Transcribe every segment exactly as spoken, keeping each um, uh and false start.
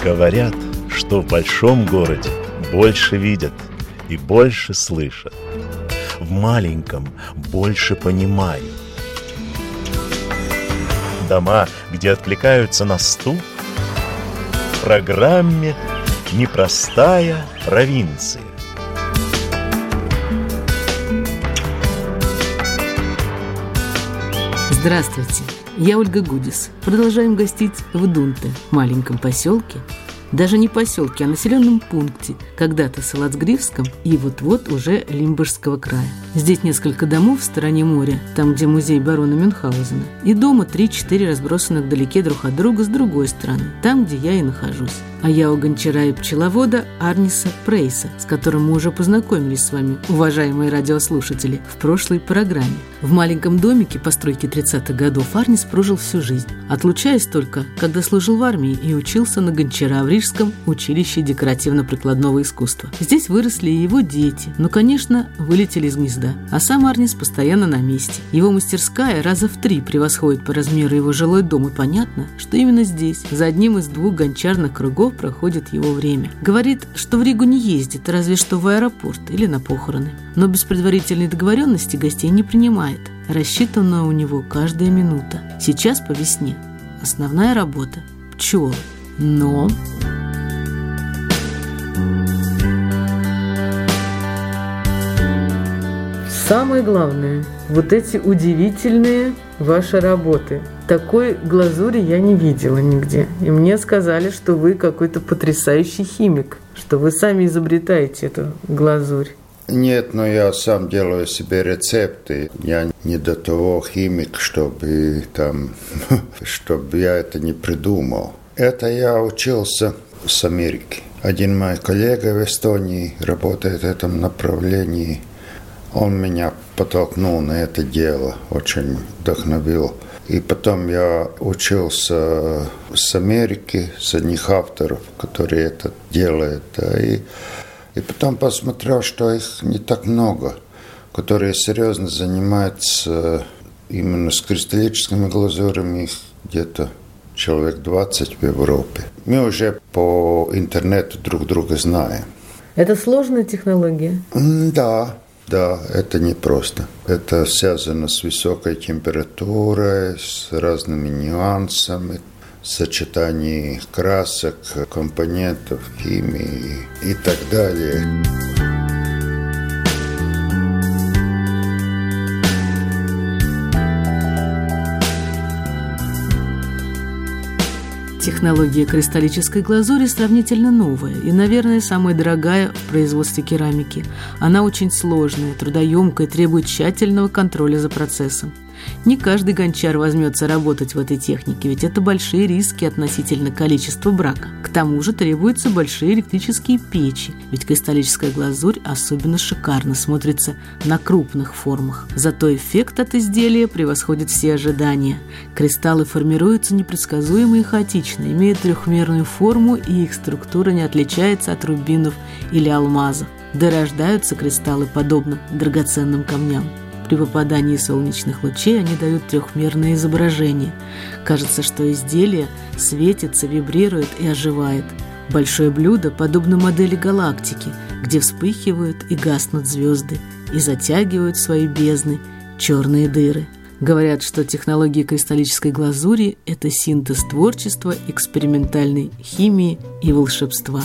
Говорят, что в большом городе больше видят и больше слышат. В маленьком больше понимают. Дома, где откликаются на стук, в программе «Непростая провинция». Здравствуйте, я Ольга Гудис. Продолжаем гостить в Дунте, маленьком поселке, даже не поселке, а населенном пункте, когда-то Салацгривском и вот-вот уже Лимбургского края. Здесь несколько домов в стороне моря, там, где музей барона Мюнхгаузена, и дома три-четыре разбросанных вдалеке друг от друга с другой стороны, там, где я и нахожусь. А я у гончара и пчеловода Арниса Прейса, с которым мы уже познакомились с вами, уважаемые радиослушатели, в прошлой программе. В маленьком домике постройки тридцатых годов Арнис прожил всю жизнь, отлучаясь только, когда служил в армии и учился на гончара в Рижском училище декоративно-прикладного искусства. Здесь выросли и его дети, но, конечно, вылетели из гнезда. А сам Арнис постоянно на месте. Его мастерская раза в три превосходит по размеру его жилой дом, и понятно, что именно здесь, за одним из двух гончарных кругов, проходит его время. Говорит, что в Ригу не ездит, разве что в аэропорт или на похороны. Но без предварительной договоренности гостей не принимает. Рассчитана у него каждая минута. Сейчас по весне основная работа – пчелы. Но... Самое главное, вот эти удивительные ваши работы. Такой глазури я не видела нигде. И мне сказали, что вы какой-то потрясающий химик, что вы сами изобретаете эту глазурь. Нет, но я сам делаю себе рецепты. Я не до того химик, чтобы там, чтобы я это не придумал. Это я учился с Америки. Один мой коллега в Эстонии работает в этом направлении. Он меня подтолкнул на это дело, очень вдохновил. И потом я учился с Америки, с одних авторов, которые это делают. Да, и, и потом посмотрел, что их не так много, которые серьезно занимаются именно с кристаллическими глазурями, их где-то человек двадцать в Европе. Мы уже по интернету друг друга знаем. Это сложная технология? Да. Да, это непросто. Это связано с высокой температурой, с разными нюансами, сочетанием красок, компонентов, химии и так далее. Технология кристаллической глазури сравнительно новая и, наверное, самая дорогая в производстве керамики. Она очень сложная, трудоемкая, требует тщательного контроля за процессом. Не каждый гончар возьмется работать в этой технике, ведь это большие риски относительно количества брака. К тому же требуются большие электрические печи, ведь кристаллическая глазурь особенно шикарно смотрится на крупных формах. Зато эффект от изделия превосходит все ожидания. Кристаллы формируются непредсказуемо и хаотично, имеют трехмерную форму, и их структура не отличается от рубинов или алмазов. Да рождаются кристаллы подобно драгоценным камням. При попадании солнечных лучей они дают трехмерное изображение. Кажется, что изделие светится, вибрирует и оживает. Большое блюдо подобно модели галактики, где вспыхивают и гаснут звезды и затягивают в свои бездны черные дыры. Говорят, что технология кристаллической глазури – это синтез творчества, экспериментальной химии и волшебства.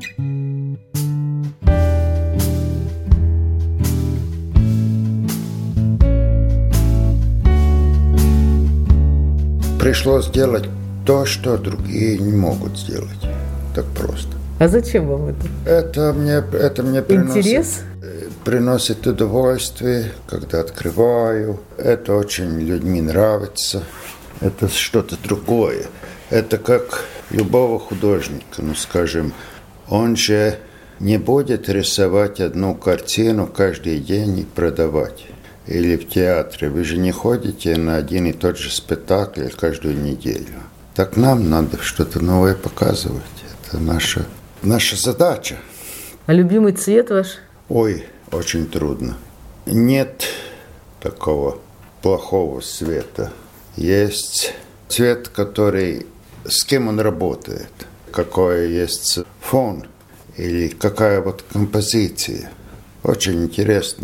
Пришлось сделать то, что другие не могут сделать. Так просто. А зачем вам это? Это мне, это мне приносит, интерес? приносит удовольствие, когда открываю. Это очень людьми нравится. Это что-то другое. Это как любого художника. Ну, скажем, он же не будет рисовать одну картину каждый день и продавать. Или в театре. Вы же не ходите на один и тот же спектакль каждую неделю. Так нам надо что-то новое показывать. Это наша, наша задача. А любимый цвет ваш? Ой, очень трудно. Нет такого плохого цвета. Есть цвет, который... С кем он работает. какой есть фон или какая вот композиция. Очень интересно.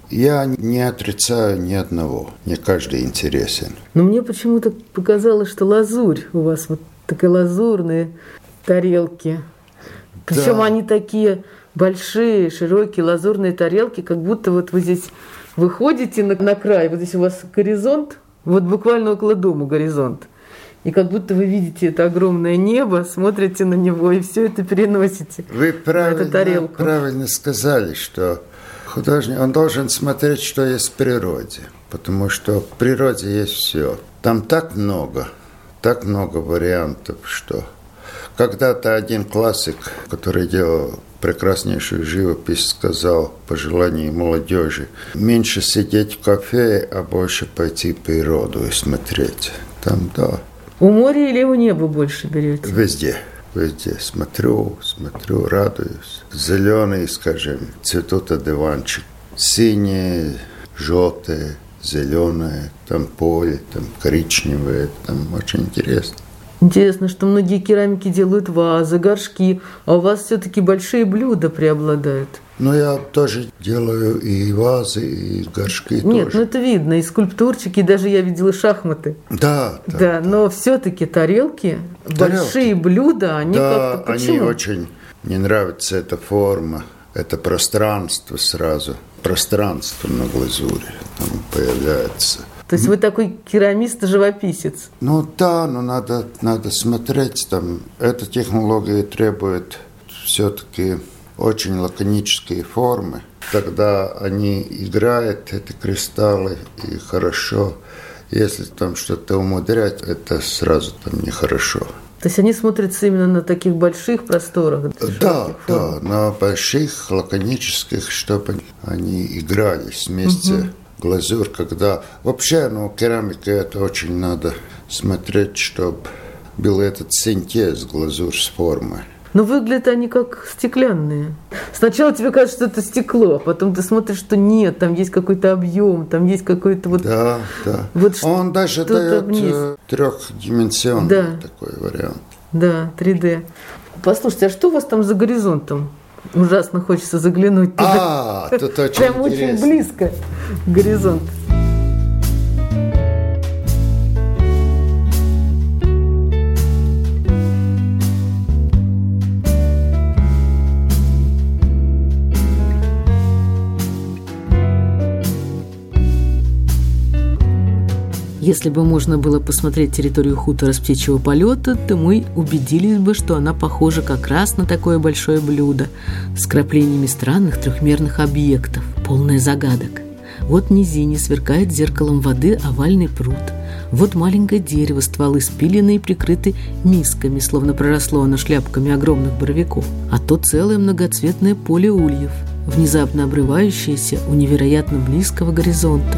Я не отрицаю ни одного, не каждый интересен. Но мне почему-то показалось, что лазурь у вас, вот такие лазурные тарелки. Причем да. Они такие большие, широкие лазурные тарелки, как будто вот вы здесь выходите на, на край, вот здесь у вас горизонт, вот буквально около дома горизонт. И как будто вы видите это огромное небо, смотрите на него и все это переносите. Вы правильно, правильно сказали, что художник, он должен смотреть, что есть в природе, потому что в природе есть все. Там так много, так много вариантов, что когда-то один классик, который делал прекраснейшую живопись, сказал по желанию молодежи: меньше сидеть в кафе, а больше пойти в природу и смотреть. Там, да. У моря или у неба больше берете? Везде. Везде смотрю, смотрю, радуюсь. Зеленый, скажем, цветут одуванчик. Синие, желтые, зеленые, там поле, там коричневые, там очень интересно. Интересно, что многие керамики делают вазы, горшки, а у вас все-таки большие блюда преобладают. Ну, я тоже делаю и вазы, и горшки. Нет, тоже. Ну это видно, и скульптурчики, и даже я видела шахматы. Да, да. Да, да. Но все-таки тарелки, тарелки, большие блюда, они да, как-то... Почему? Они очень... Мне нравится эта форма, это пространство сразу. Пространство на глазури там появляется. То есть вы такой керамист-живописец? Ну да, но надо, надо смотреть. Там, эта технология требует все-таки очень лаконические формы. Тогда они играют, эти кристаллы, и хорошо. Если там что-то умудрять, это сразу там нехорошо. То есть они смотрятся именно на таких больших просторах? Да, да, на больших, лаконических, чтобы они игрались вместе. Угу. Глазурь, когда... Вообще, ну, керамика, это очень надо смотреть, чтобы был этот синтез, глазурь с формой. Но выглядят они как стеклянные. Сначала тебе кажется, что это стекло, а потом ты смотришь, что нет, там есть какой-то объем, там есть какой-то вот... Да, да. Вот он даже дает вниз. Трехдименsionный да. такой вариант. Да, три дэ. Послушайте, а что у вас там за горизонтом? Ужасно хочется заглянуть туда. А, тут очень прям интересно. Очень близко к горизонту. Если бы можно было посмотреть территорию хутора с птичьего полета, то мы убедились бы, что она похожа как раз на такое большое блюдо с краплениями странных трехмерных объектов, полное загадок. Вот в низине сверкает зеркалом воды овальный пруд. Вот маленькое дерево, стволы спилены и прикрыты мисками, словно проросло оно шляпками огромных боровиков. А то целое многоцветное поле ульев, внезапно обрывающееся у невероятно близкого горизонта.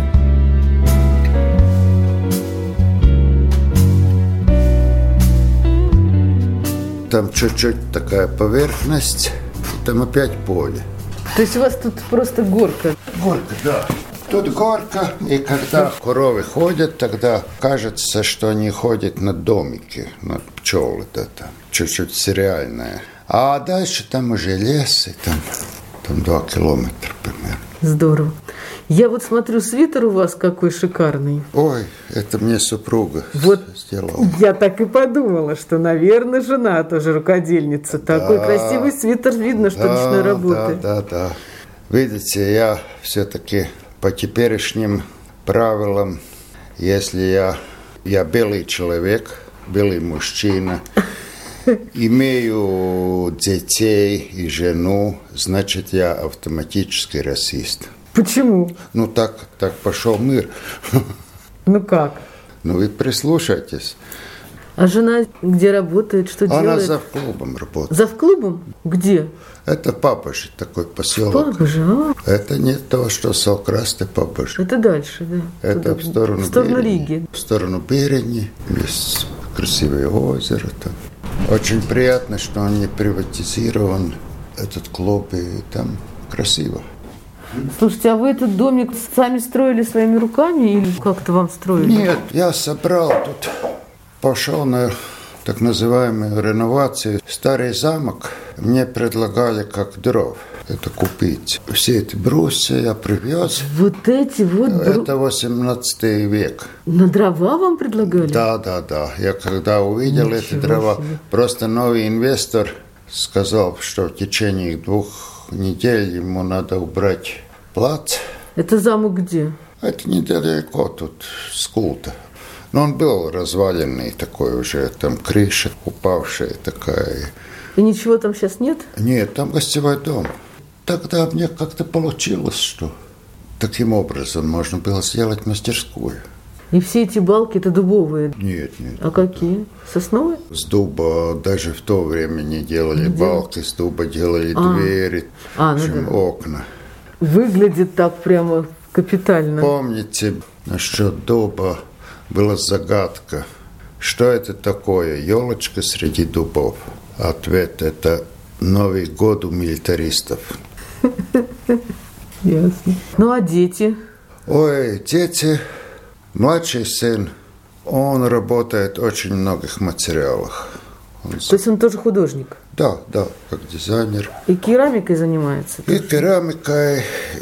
Там чуть-чуть такая поверхность, и там опять поле. То есть у вас тут просто горка? Горка, да. Тут горка, и когда коровы ходят, тогда кажется, что они ходят на домике, на пчелы, да, там чуть-чуть сериальное. А дальше там уже лес, и там, там два километра примерно. Здорово. Я вот смотрю, свитер у вас какой шикарный. Ой, это мне супруга вот сделала. Я так и подумала, что, наверное, жена тоже рукодельница. Да, такой красивый свитер, видно, что да, ручной работы. Да, да, да. Видите, я все-таки по теперешним правилам, если я, я белый человек, белый мужчина, имею детей и жену, значит, я автоматически расист. Почему? Ну, так, так пошел мир. Ну, как? Ну, вы прислушайтесь. А жена где работает, что Она делает? Она завклубом работает. Завклубом? Где? Это Пабожи, такой поселок. Пабожи, а? Это не то, что Салкрасты, Пабожи. Это дальше, да? Это туда, в сторону, в сторону Берени. Риги. В сторону Берени. Есть красивое озеро там. Очень приятно, что он не приватизирован, этот клуб, и там красиво. Слушайте, а вы этот домик сами строили своими руками или как-то вам строили? Нет, я собрал тут, пошел на так называемую реновацию. Старый замок мне предлагали как дров это купить. Все эти брусья я привез. Вот эти вот брусья? Это восемнадцатый век. На дрова вам предлагали? Да, да, да. Я когда увидел Ничего эти дрова, себе. Просто новый инвестор сказал, что в течение двух недель ему надо убрать плац. Это замок где? Это недалеко тут, с Култа. Но он был разваленный такой уже, там крыша упавшая такая. И ничего там сейчас нет? Нет, там гостевой дом. Тогда мне как-то получилось, что таким образом можно было сделать мастерскую. И все эти балки это дубовые? Нет, нет. А какие? Сосновые? С дуба даже в то время не делали Где? балки, с дуба делали А. двери, А, в ну общем, да. окна. Выглядит так прямо капитально. Помните, насчет дуба была загадка. Что это такое? Елочка среди дубов. Ответ – это Новый год у милитаристов. Ясно. Ну, а дети? Ой, дети, младший сын, он работает в очень многих материалах. Он... То есть он тоже художник? Да, да, как дизайнер. И керамикой занимается? И керамикой,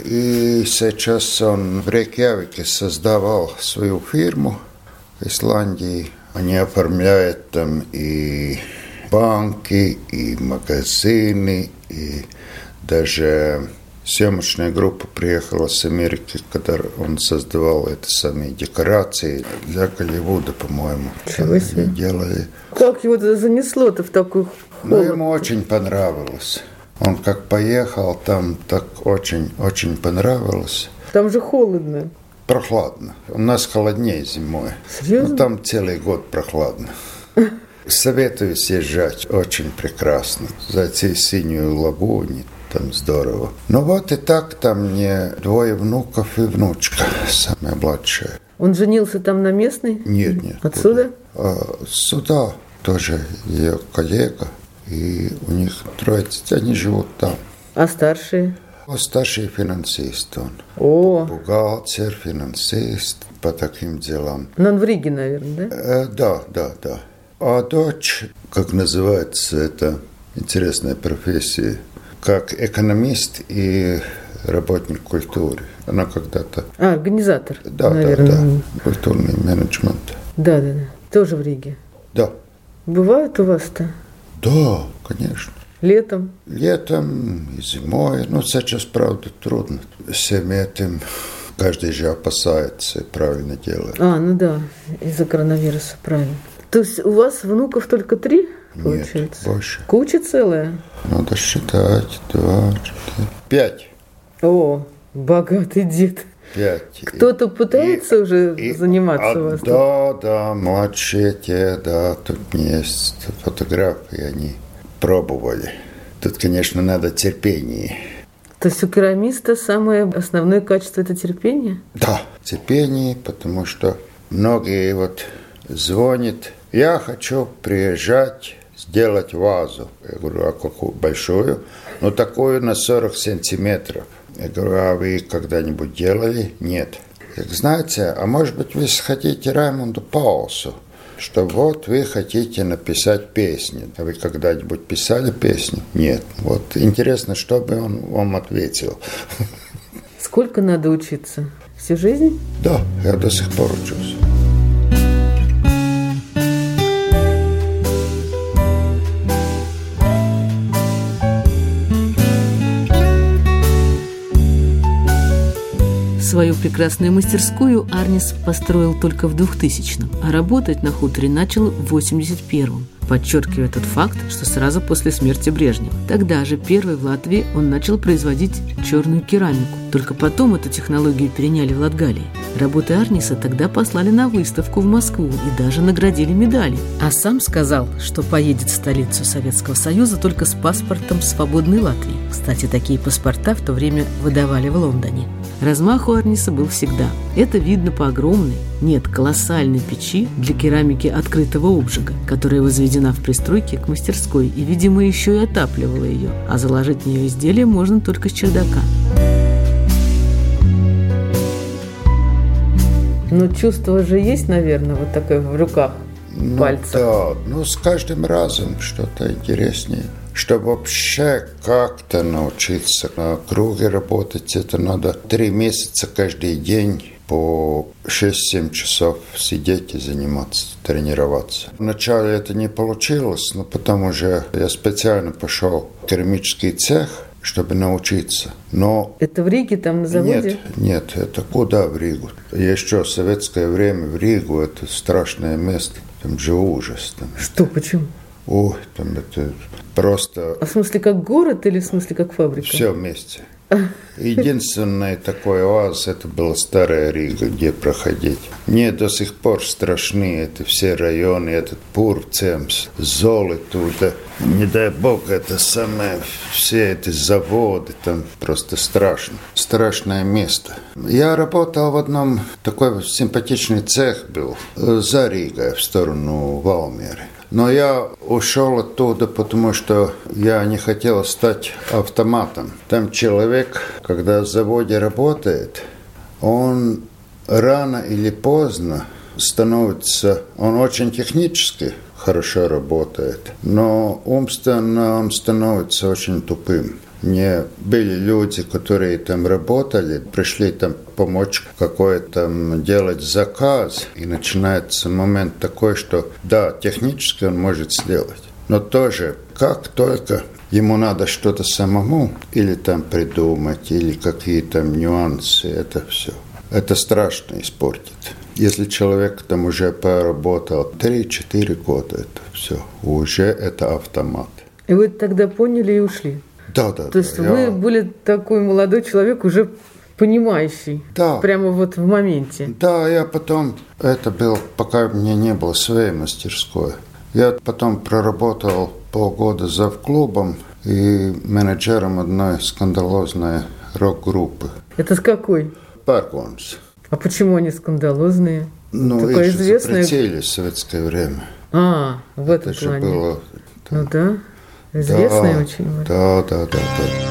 и сейчас он в Рейкьявике создавал свою фирму в Исландии. Они оформляют там и банки, и магазины, и даже съемочная группа приехала с Америки, когда он создавал это самые декорации для Голливуда, по-моему. Ничего себе. Они делали. Как его занесло-то в такую Ну, холод? ему очень понравилось. Он как поехал, там так очень-очень понравилось. Там же холодно. Прохладно. У нас холоднее зимой. Серьезно? Но там целый год прохладно. Советую съезжать. Очень прекрасно. Зайти в Синюю лагуню. Там здорово. Ну вот и так, там мне двое внуков и внучка, самая младшая. Он женился там на местной? Нет, нет. Отсюда? А, сюда тоже ее коллега. И у них трое детей, они живут там. А старшие? Он старший финансист он. О, Бухгалтер, финансист по таким делам. ну он в Риге, наверное, да? Э, да, да, да. А дочь, как называется, это интересная профессия, как экономист и работник культуры. Она когда-то... А, организатор, Да, наверное. да, да. Культурный менеджмент. Да, да, да. Тоже в Риге. Да. Бывает у вас-то? Да, конечно. Летом? Летом и зимой. Ну, сейчас, правда, трудно. Всем этим каждый же опасается и правильно делает. А, ну да, из-за коронавируса, правильно. То есть у вас внуков только три, получается? Нет, больше. Куча целая? Надо считать. Два, четыре, пять. О, богатый дед. Пять. Кто-то пытается И- уже и- заниматься а, у вас? Да, да, младшие те, да, тут есть фотографии, они пробовали. Тут, конечно, надо терпение. То есть у керамиста самое основное качество – это терпение? Да, терпение, потому что многие вот звонят, я хочу приезжать, сделать вазу. Я говорю, а какую? Большую? Ну, такую на сорок сантиметров. Я говорю, а вы когда-нибудь делали? Нет. Я говорю, знаете, а может быть вы сходите Раймонду Паулсу, что вот вы хотите написать песню. А вы когда-нибудь писали песню? Нет. Вот интересно, что бы он вам ответил. Сколько надо учиться? Всю жизнь? Да, я до сих пор учусь. Свою прекрасную мастерскую Арнис построил только в двухтысячном, а работать на хуторе начал в восемьдесят первом, подчеркивая тот факт, что сразу после смерти Брежнева. Тогда же, первый в Латвии, он начал производить черную керамику. Только потом эту технологию переняли в Латгалии. Работы Арниса тогда послали на выставку в Москву и даже наградили медали. А сам сказал, что поедет в столицу Советского Союза только с паспортом свободной Латвии. Кстати, такие паспорта в то время выдавали в Лондоне. Размах у Арниса был всегда. Это видно по огромной, нет, колоссальной печи для керамики открытого обжига, которая возведена в пристройке к мастерской и, видимо, еще и отапливала ее, а заложить в нее изделие можно только с чердака. Но чувство же есть, наверное, вот такое в руках. ну, пальцах. Да, ну с каждым разом что-то интереснее. Чтобы вообще как-то научиться на круге работать, это надо три месяца каждый день по шесть-семь часов сидеть и заниматься, тренироваться. Вначале это не получилось, но потом уже я специально пошел в керамический цех, чтобы научиться. Но это в Риге, там на заводе? Нет, нет, это куда в Ригу? Еще в советское время в Ригу это страшное место, там же ужас. Там. Что, почему? Ой, там это просто... А в смысле как город или в смысле как фабрика? Все вместе. Единственный такой оаз, это была Старая Рига, где проходить. Мне до сих пор страшны это все районы, этот Пурцемс, Золы туда. Не дай бог, это самое, все эти заводы, там просто страшно. Страшное место. Я работал в одном, такой симпатичный цех был, за Ригой, в сторону Валмеры. Но я ушел оттуда, потому что я не хотел стать автоматом. Там человек, когда в заводе работает, он рано или поздно становится, он очень технически хорошо работает, но умственно он становится очень тупым. Мне были люди, которые там работали, пришли там помочь какой-то делать заказ, и начинается момент такой, что да, технически он может сделать, но тоже как только ему надо что-то самому или там придумать, или какие-то нюансы, это все. Это страшно испортит. Если человек там уже поработал три-четыре года, это все, уже это автомат. И вы тогда поняли и ушли? Да, да, То есть да, вы я... были такой молодой человек, уже понимающий, да. Прямо вот в моменте. Да, я потом, это был, пока у меня не было своей мастерской. Я потом проработал полгода завклубом и менеджером одной скандалозной рок-группы. Это с какой? Парконс. А почему они скандалозные? Ну, такое их известное... запретили в советское время. А, в этом это плане. Было, там... Ну да. Известная да, очень. Да, да, да, да.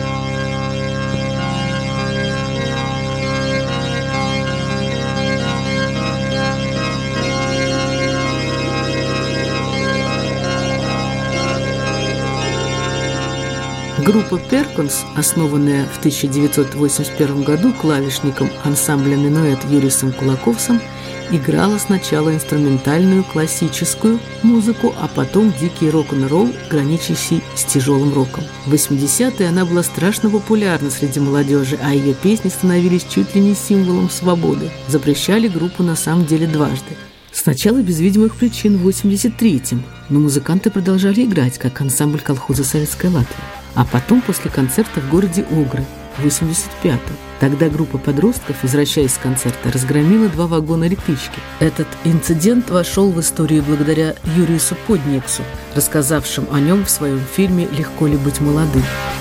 Группа «Перконс», основанная в тысяча девятьсот восемьдесят первом году клавишником ансамбля «Минуэт» Юрисом Кулаковсом, играла сначала инструментальную классическую музыку, а потом дикий рок-н-ролл, граничащий с тяжелым роком. В восьмидесятые она была страшно популярна среди молодежи, а ее песни становились чуть ли не символом свободы. Запрещали группу на самом деле дважды. Сначала без видимых причин в восемьдесят третьем, но музыканты продолжали играть, как ансамбль колхоза «Советская Латвия». А потом после концерта в городе Огры в восемьдесят пятом. Тогда группа подростков, возвращаясь с концерта, разгромила два вагона электрички. Этот инцидент вошел в историю благодаря Юрису Подниксу, рассказавшим о нем в своем фильме «Легко ли быть молодым».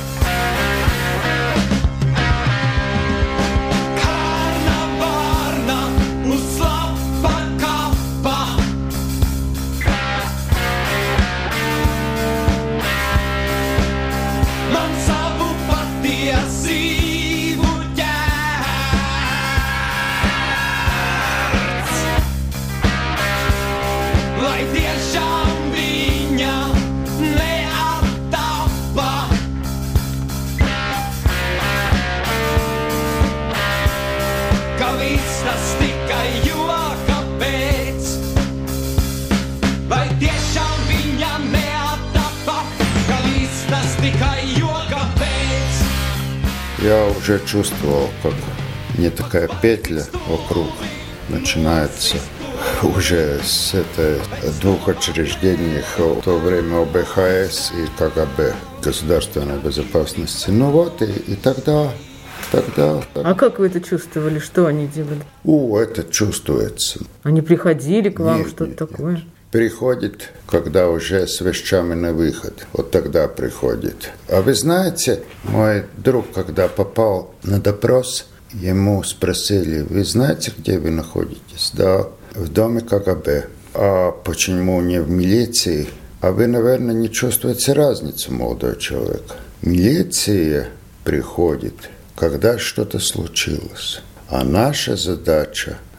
Я уже чувствовал, как не такая петля вокруг начинается уже с этой двух учреждений в то время О Бэ Ха Эс и Ка Гэ Бэ, государственной безопасности. Ну вот, и, и тогда, тогда... А как вы это чувствовали? Что они делали? О, это чувствуется. Они приходили к вам, нет, что-то нет, такое? Нет. Приходит, когда уже с вещами на выход. Вот тогда приходит. А вы знаете, мой друг, когда попал на допрос, ему спросили: вы знаете, где вы находитесь? Да, в доме Ка Гэ Бэ. А почему не в милиции? А вы, наверное, не чувствуете разницу, молодой человек. Милиция приходит, когда что-то случилось. А наша задача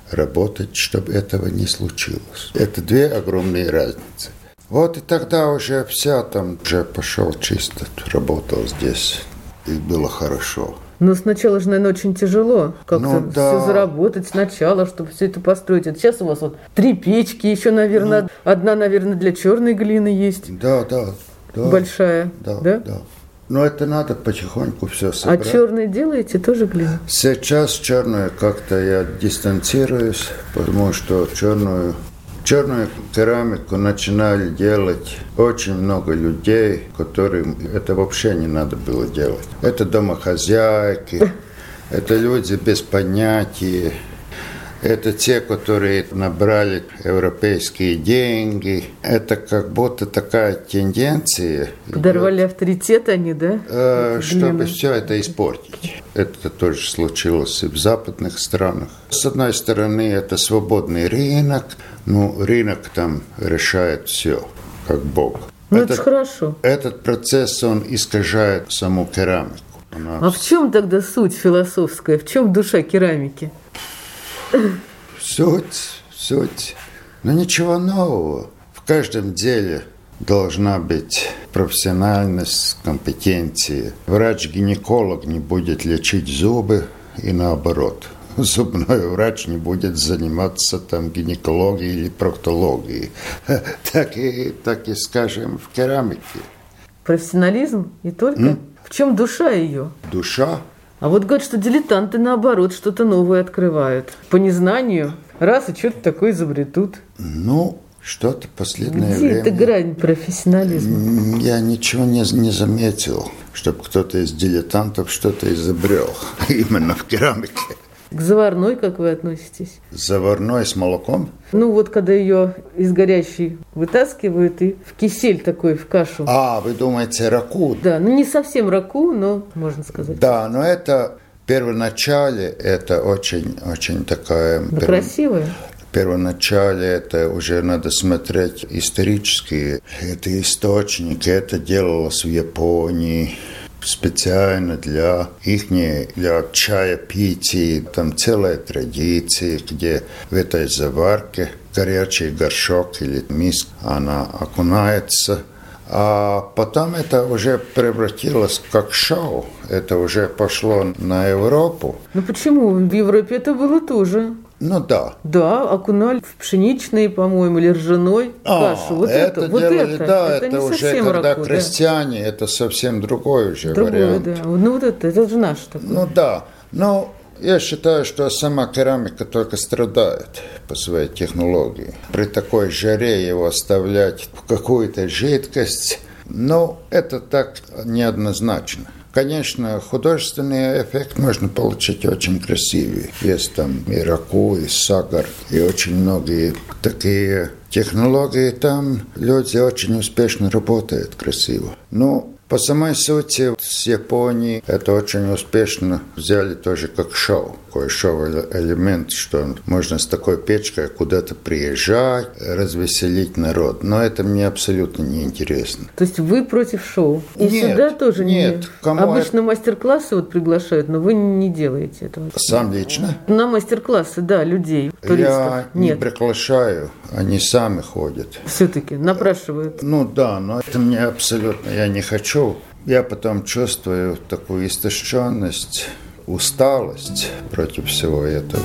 работать, чтобы этого не случилось. Это две огромные разницы. Вот и тогда уже вся там уже пошел чисто, работал здесь, и было хорошо. Но сначала же, наверное, очень тяжело как-то ну, да. все заработать сначала, чтобы все это построить. Сейчас у вас вот три печки, еще, наверное, ну, одна, наверное, для черной глины есть. Да, да. да Большая, да? Да, да. Но это надо потихоньку все собрать. А черной делаете тоже глину? Сейчас черную как-то я дистанцируюсь, потому что черную... Черную керамику начинали делать очень много людей, которым это вообще не надо было делать. Это домохозяйки, это люди без понятия, это те, которые набрали европейские деньги. Это как будто такая тенденция. Подорвали идет, авторитет они, да? Э, чтобы все это испортить. Это тоже случилось и в западных странах. С одной стороны, это свободный рынок. Ну, рынок там решает все, как Бог. Ну, это же хорошо. Этот процесс, он искажает саму керамику. Она... А в чем тогда суть философская? В чем душа керамики? Суть, суть. Но ничего нового. В каждом деле должна быть профессиональность, компетенция. Врач-гинеколог не будет лечить зубы и наоборот. Зубной врач не будет заниматься там гинекологией или проктологией. Так и, так и скажем, в керамике. Профессионализм и только? М? В чем душа ее? Душа? А вот говорят, что дилетанты, наоборот, что-то новое открывают. По незнанию. Раз и что-то такое изобретут. Ну, что-то последнее Где время... это грань профессионализма? Я ничего не, не заметил, чтобы кто-то из дилетантов что-то изобрел. Именно в керамике. К заварной как вы относитесь? Заварной с молоком? Ну вот, когда ее из горячей вытаскивают и в кисель такой, в кашу. А, вы думаете, раку? Да, ну не совсем раку, но можно сказать. Да, но это первоначале, это очень-очень такая... Да, перв... красивая. Первоначале это уже надо смотреть исторические. Это источники, это делалось в Японии. Специально для их, для чаепития, там целая традиция, где в этой заварке горячий горшок или миск, она окунается. А потом это уже превратилось как шоу, это уже пошло на Европу. Ну почему? В Европе это было тоже. Ну да. Да, окунали в пшеничный, по-моему, или ржаной а, кашу. Вот это, это, делали, вот это. Да, это, это не уже когда раку, крестьяне, да. Это совсем другой уже другой, вариант. Да. Ну вот это, это же наш такой. Ну да, но я считаю, что сама керамика только страдает по своей технологии. При такой жаре его оставлять в какую-то жидкость, ну это так неоднозначно. Конечно, художественный эффект можно получить очень красивый. Есть там и раку, и сагар, и очень многие такие технологии. Там люди очень успешно работают красиво. Но по самой сути, с Японии это очень успешно взяли тоже как шоу. Такой шоу-элемент, что можно с такой печкой куда-то приезжать, развеселить народ. Но это мне абсолютно не интересно. То есть вы против шоу? И нет, сюда тоже нет, не... Кому Обычно это... мастер-классы вот приглашают, но вы не делаете этого. Сам лично? На мастер-классы, да, людей, туристов. Я не нет. приглашаю, они сами ходят. Все-таки напрашивают. Ну да, но это мне абсолютно, я не хочу. Я потом чувствую такую истощенность, усталость против всего этого.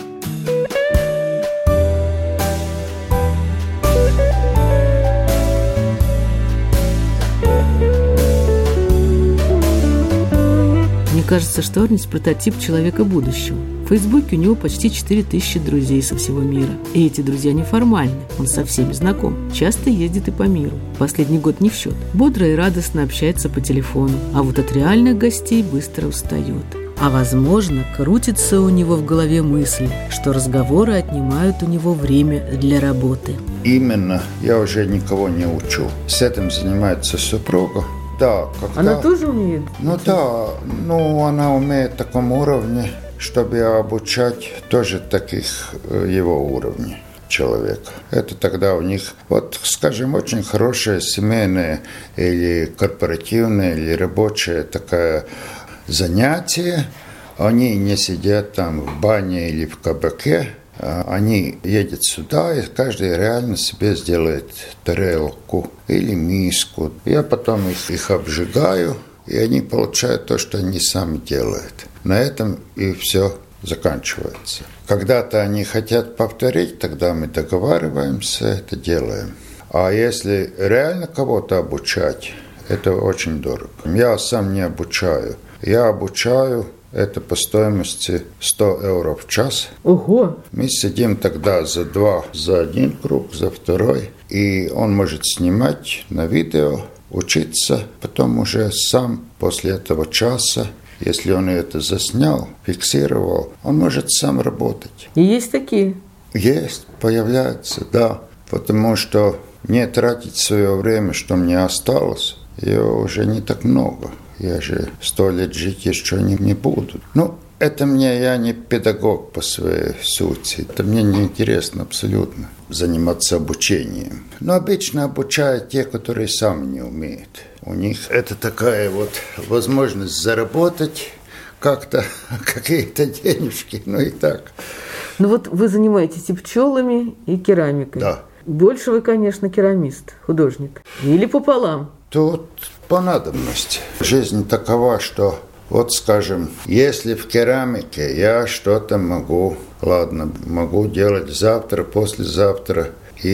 Мне кажется, что Эрнест – прототип человека будущего. В Фейсбуке у него почти четыре тысячи друзей со всего мира. И эти друзья неформальны, он со всеми знаком. Часто ездит и по миру. Последний год не в счет. Бодро и радостно общается по телефону. А вот от реальных гостей быстро устает. А возможно, крутится у него в голове мысль, что разговоры отнимают у него время для работы. Именно, я уже никого не учу. С этим занимается супруга. Да, когда... Она тоже умеет? Ну да, ну она умеет в таком уровне, чтобы обучать тоже таких его уровней человека. Это тогда у них, вот, скажем, очень хорошее семейное или корпоративное или рабочее такое занятие. Они не сидят там в бане или в кабаке, Они едут сюда, и каждый реально себе сделает тарелку или миску. Я потом их, их обжигаю, и они получают то, что они сами делают. На этом и все заканчивается. Когда-то они хотят повторить, тогда мы договариваемся, это делаем. А если реально кого-то обучать, это очень дорого. Я сам не обучаю. Я обучаю, это по стоимости сто евро в час. Ого! Мы сидим тогда за два, за один круг, за второй. И он может снимать на видео, учиться, потом уже сам после этого часа, если он это заснял, фиксировал, он может сам работать. И есть такие? Есть, появляются, да. Потому что не тратить свое время, что мне осталось, ее уже не так много. Я же сто лет жить еще не, не буду. Ну, это мне, я не педагог по своей сути. Это мне не интересно абсолютно заниматься обучением. Но обычно обучают те, которые сами не умеют. У них это такая вот возможность заработать как-то какие-то денежки, ну и так. Ну вот вы занимаетесь и пчелами, и керамикой. Да. Больше вы, конечно, керамист, художник. Или пополам. Тут по надобности. Жизнь такова, что, вот скажем, если в керамике я что-то могу, ладно, могу делать завтра, послезавтра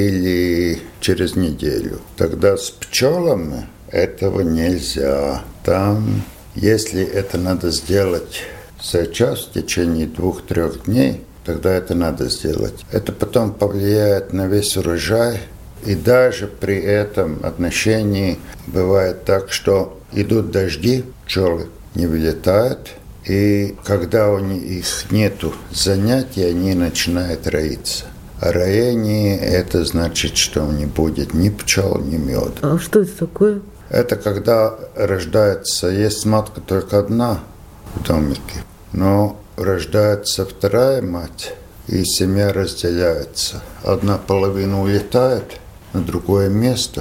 или через неделю, тогда с пчелами этого нельзя. Там, если это надо сделать сейчас, в течение двух-трех дней, тогда это надо сделать. Это потом повлияет на весь урожай. И даже при этом отношении бывает так, что идут дожди, пчелы не вылетают, и когда у них нету занятий, они начинают роиться. А роение – это значит, что не будет ни пчел, ни меда. А что это такое? Это когда рождается, есть матка только одна в домике, но рождается вторая мать, и семья разделяется. Одна половина улетает на другое место,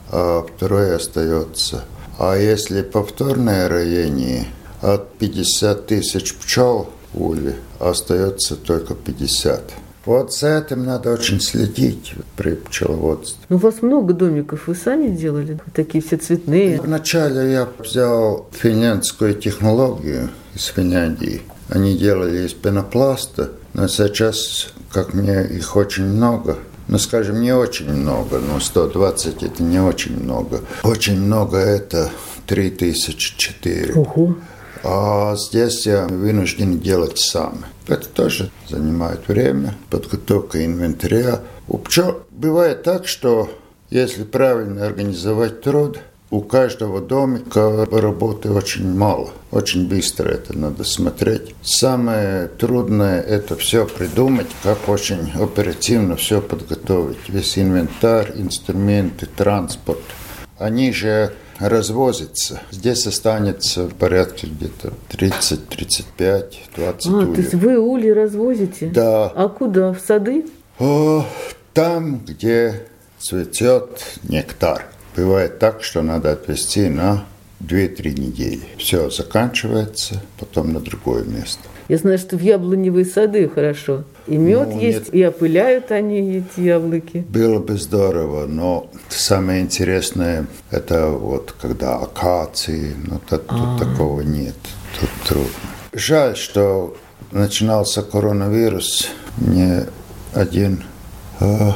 а второе остается. А если повторное роение, от пятьдесят тысяч пчел в уле остается только пятьдесят. Вот за этим надо очень следить при пчеловодстве. Ну, у вас много домиков, вы сами делали? Такие все цветные. Вначале я взял финляндскую технологию из Финляндии. Они делали из пенопласта, но сейчас, как мне их очень много, ну, скажем, не очень много, но сто двадцать это не очень много. Очень много это три тысячи четыре. Ого. А здесь я вынужден делать сам. Это тоже занимает время, подготовка инвентаря. У пчел бывает так, что если правильно организовать труд, у каждого домика работы очень мало. Очень быстро это надо смотреть. Самое трудное – это все придумать, как очень оперативно все подготовить. Весь инвентарь, инструменты, транспорт. Они же развозятся. Здесь останется в порядке где-то тридцать, тридцать пять, двадцать а, ульев. То есть вы ули развозите? Да. А куда? В сады? О, там, где цветет нектар. Бывает так, что надо отвезти на две-три недели. Все заканчивается, потом на другое место. Я знаю, что в яблоневые сады хорошо. И мед Ну, есть, нет. и опыляют они эти яблоки. Было бы здорово, но самое интересное, это вот когда акации, но тут, тут такого нет, тут трудно. Жаль, что начинался коронавирус, мне один, э,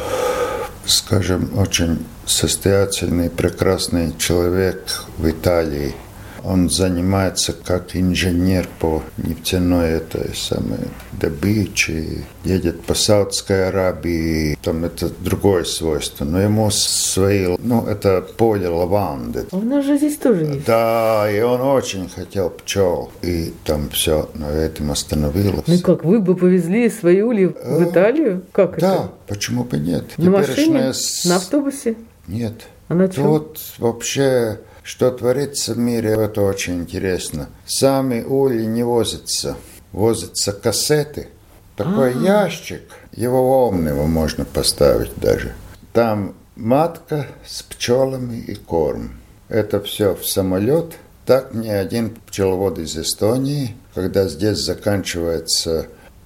скажем, очень состоятельный, прекрасный человек в Италии. Он занимается как инженер по нефтяной этой самой добыче, едет по Саудовской Аравии, там это другое свойство, но ему свои, ну это поле лаванды. А у нас же здесь тоже есть. Да, и он очень хотел пчел, и там все на этом остановилось. Ну и как, вы бы повезли свои ульи в Италию? Как это? Да, почему бы нет? На машине? Теперешняя... На автобусе? Нет. А на чем? Тут вообще... Что творится в мире, это очень интересно. Сами ульи не возятся. Возятся кассеты. Такой А-а-а. ящик, его умного можно поставить даже. Там матка с пчелами и корм. Это все в самолет. Так мне один пчеловод из Эстонии, когда здесь заканчивается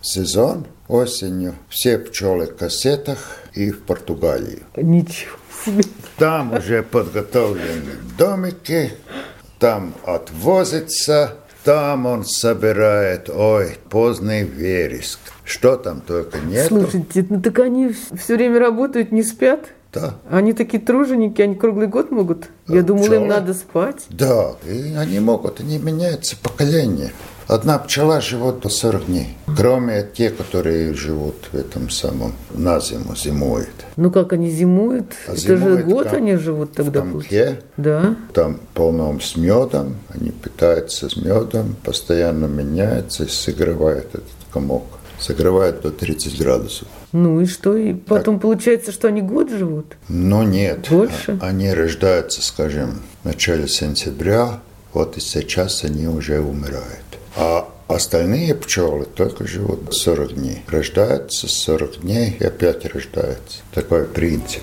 сезон осенью. Все пчелы в кассетах и в Португалию. Ничего себе. Там уже подготовлены домики, там отвозится, там он собирает, ой, поздний вереск. Что там только нет. Слушайте, ну так они все время работают, не спят? Да. Они такие труженики, они круглый год могут? Я думала, пчелы. им надо спать. Да, и они могут, они меняются поколение. Одна пчела живет до сорок дней, кроме тех, которые живут в этом самом, на зиму, зимуют. Ну как они зимуют? А Это зимуют же год там, они живут тогда. в комке, да. Там полном с медом, они питаются с медом, постоянно меняются и согревают этот комок. Согревают до тридцати градусов. Ну и что? И потом так. Получается, что они год живут? Ну нет. Больше? Они рождаются, скажем, в начале сентября, вот и сейчас они уже умирают. А остальные пчелы только живут сорок дней. Рождаются сорок дней и опять рождаются. Такой принцип.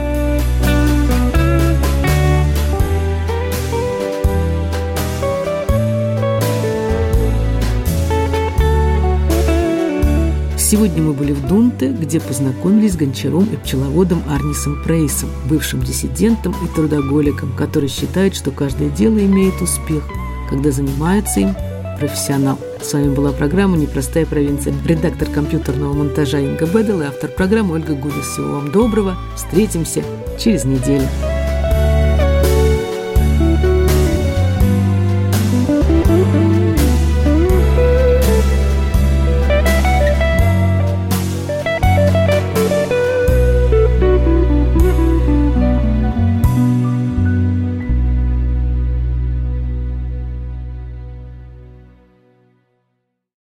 Сегодня мы были в Дунте, где познакомились с гончаром и пчеловодом Арнисом Прейсом, бывшим диссидентом и трудоголиком, который считает, что каждое дело имеет успех, когда занимается им профессионал. С вами была программа «Непростая провинция». Редактор компьютерного монтажа Инга Бедел и автор программы Ольга Гудис. Всего вам доброго. Встретимся через неделю.